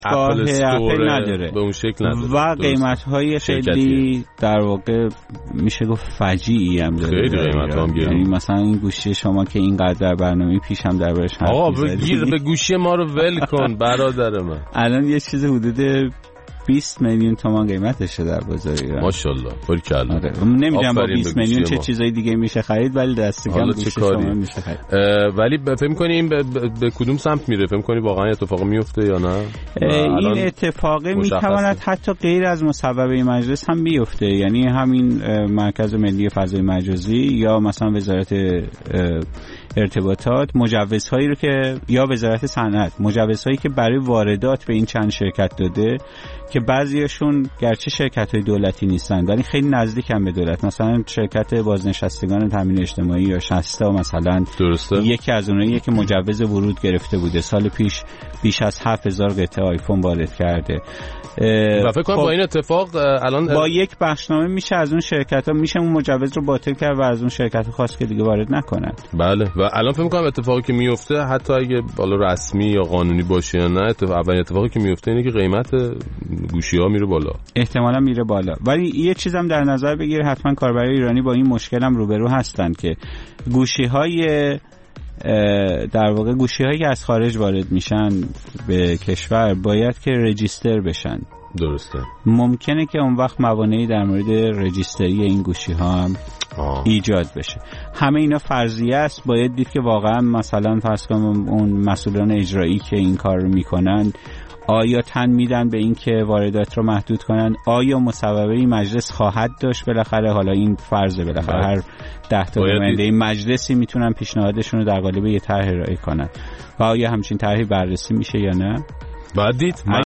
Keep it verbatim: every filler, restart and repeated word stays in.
اپل اپل نداره به اون شکل نداره و قیمت‌های خیلی در واقع میشه گفت فجیعی هم داره. خیلی قیمت‌ها هم گرونه. یعنی مثلا این گوشی شما که اینقدر در برنامه پیش هم دربارش حرف آقا بگیر به گوشی ما رو ول کن برادر من. الان یه چیز حدود بیست میلیون تومان قیمتشه در بازار ایران. ماشاءالله باریکلا. آره. نمیدونم با بیست میلیون چه چیزای دیگه میشه خرید ولی دست کم گوشی شما میشه خرید. ولی فکر می‌کنی این به, به کدوم سمت میره؟ فکر می‌کنی واقعا اتفاق میفته یا نه؟ این اتفاق میتواند حتی غیر از مصوبه مجلس هم بیفته، یعنی همین مرکز ملی فضای مجازی یا مثلا وزارت ارتباطات مجوزهایی رو که یا وزارت صنعت مجوزهایی که برای واردات به این چند شرکت داده که بعضیاشون گرچه شرکت‌های دولتی نیستن ولی خیلی نزدیکن به دولت، مثلا شرکت بازنشستگان تامین اجتماعی یا شستا مثلا درسته. یکی از اونایی که مجوز ورود گرفته بوده، سال پیش بیش از هفت هزار قطعه آیفون وارد کرده و فکر کنم با این اتفاق الان با یک بخشنامه میشه از اون شرکت‌ها میشه اون مجوز رو باطل کرد و از اون شرکت خاص که دیگه وارد نکنن. بله و الان فکر می‌کنم اتفاقی که میفته حتی اگه بالا رسمی یا قانونی باشه یا نه، اتفاق اولین اتفاقی که میفته اینه که قیمت گوشی‌ها میره بالا، احتمالاً میره بالا. ولی یه چیزم در نظر بگیر، حتما کاربرای ایرانی با این مشکل هم روبرو هستن که گوشی‌های در واقع گوشی‌هایی که از خارج وارد میشن به کشور باید که رجیستر بشن. درسته. ممکنه که اون وقت موانعی در مورد رجیستری این گوشی‌ها هم آه. ایجاد بشه. همه اینا فرضیه است، باید دید که واقعا مثلا فرض کنم اون مسئولان اجرایی که این کار رو میکنن آیا تن میدن به این که واردات رو محدود کنن؟ آیا مصوبه مجلس خواهد داشت بالاخره؟ حالا این فرضه بالاخره هر ده تا نماینده مجلسی میتونن پیشنهادشون رو در قالب یه طرح ارائه کنن و آیا همچین طرحی بررسی میشه یا نه؟ باید دید.